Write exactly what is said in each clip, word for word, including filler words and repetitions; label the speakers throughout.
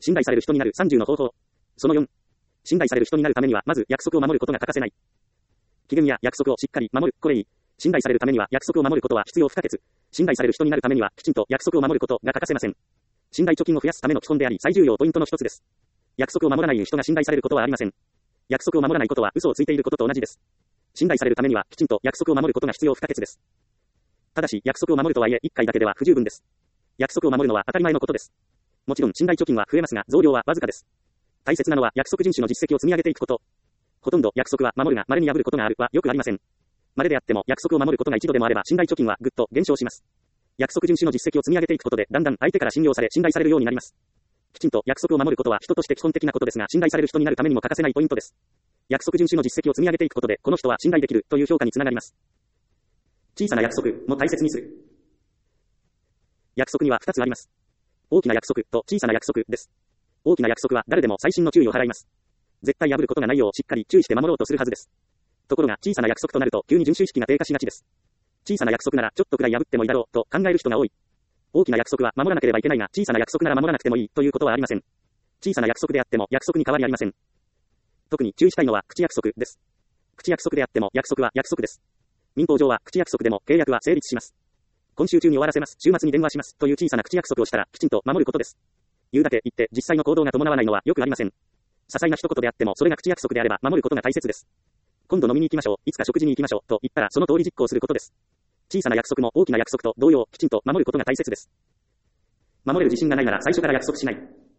Speaker 1: 信頼される人になるさんじゅうの方法。そのよん。信頼される人になるためには、まず約束を守ることが欠かせない。期限や約束をしっかり守る。これいい。信頼されるためには約束を守ることは必要不可欠。信頼される人になるためにはきちんと約束を守ることが欠かせません。信頼貯金を増やすための基本であり最重要ポイントの一つです。約束を守らない人が信頼されることはありません。約束を守らないことは嘘をついていることと同じです。信頼されるためにはきちんと約束を守ることが必要不可欠です。ただし約束を守るとはいえいっかいだけでは不十分です。約束を守るのは当たり前のことです。もちろん信頼貯金は増えますが増量はわずかです。大切なのは約束遵守の実績を積み上げていくこと。ほとんど約束は守るが稀に破ることがあるはよくありません。稀であっても約束を守ることが一度でもあれば信頼貯金はぐっと減少します。約束遵守の実績を積み上げていくことでだんだん相手から信用され信頼されるようになります。きちんと約束を守ることは人として基本的なことですが信頼される人になるためにも欠かせないポイントです。約束遵守の実績を積み上げていくことでこの人は信頼できるという評価につながります。小さな約束も大切にする。約束にはふたつあります。大きな約束と小さな約束です。大きな約束は誰でも細心の注意を払います。絶対破ることがないようしっかり注意して守ろうとするはずです。ところが小さな約束となると急に遵守意識が低下しがちです。小さな約束ならちょっとくらい破ってもいいだろうと考える人が多い。大きな約束は守らなければいけないが小さな約束なら守らなくてもいいということはありません。小さな約束であっても約束に変わりありません。特に注意したいのは口約束です。口約束であっても約束は約束です。民法上は口約束でも契約は成立します。今週中に終わらせます、週末に電話しますという小さな口約束をしたらきちんと守ることです。言うだけ言って実際の行動が伴わないのはよくありません。些細な一言であってもそれが口約束であれば守ることが大切です。今度飲みに行きましょう、いつか食事に行きましょうと言ったらその通り実行することです。小さな約束も大きな約束と同様きちんと守ることが大切です。守れる自信がないなら最初から約束しない。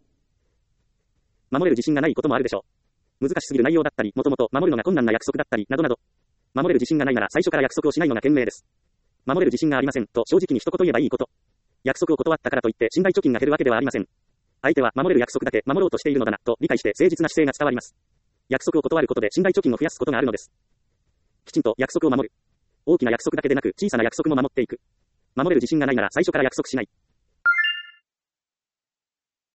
Speaker 1: 守れる自信がないこともあるでしょう。難しすぎる内容だったり、もともと守るのが困難な約束だったりなどなど。守れる自信がないなら最初から約束をしないのが賢明です。守れる自信がありませんと正直に一言言えばいいこと。約束を断ったからといって信頼貯金が減るわけではありません。相手は守れる約束だけ守ろうとしているのだなと理解して誠実な姿勢が伝わります。約束を断ることで信頼貯金を増やすことがあるのです。きちんと約束を守る。大きな約束だけでなく小さな約束も守っていく。守れる自信がないなら最初から約束しない。